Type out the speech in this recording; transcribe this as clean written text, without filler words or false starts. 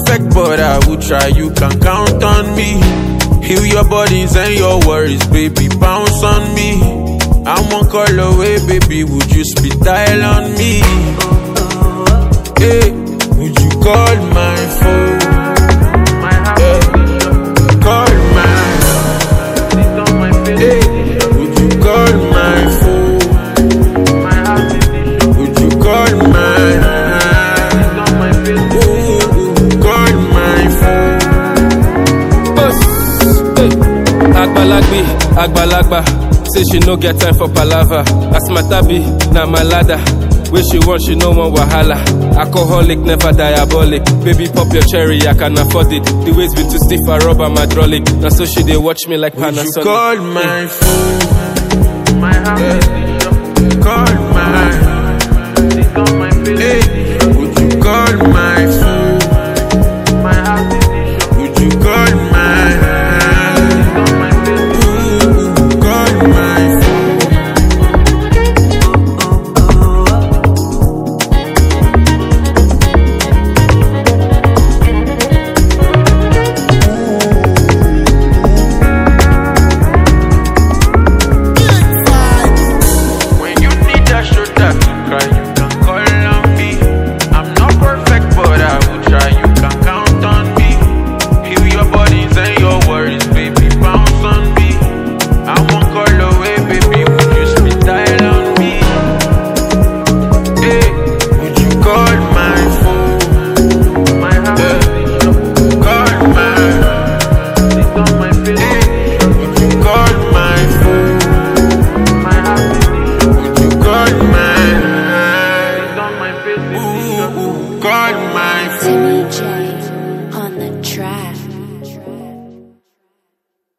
perfect, but I will try. You can count on me. Heal your bodies and your worries, baby, bounce on me. I'm one call away, baby, would you spit dial on me? Hey, would you call my phone? Hey, call my hey, would you call my phone? Would you call my call my phone? Agbalagba, say she no get time for palava. As my tabi, na my ladder. Where she want, she no want wahala. Alcoholic, never diabolic. Baby, pop your cherry, I can afford it. The waist been too stiff, I rub my hydraulic. Now so she they watch me like Panasonic. Would you call my phone?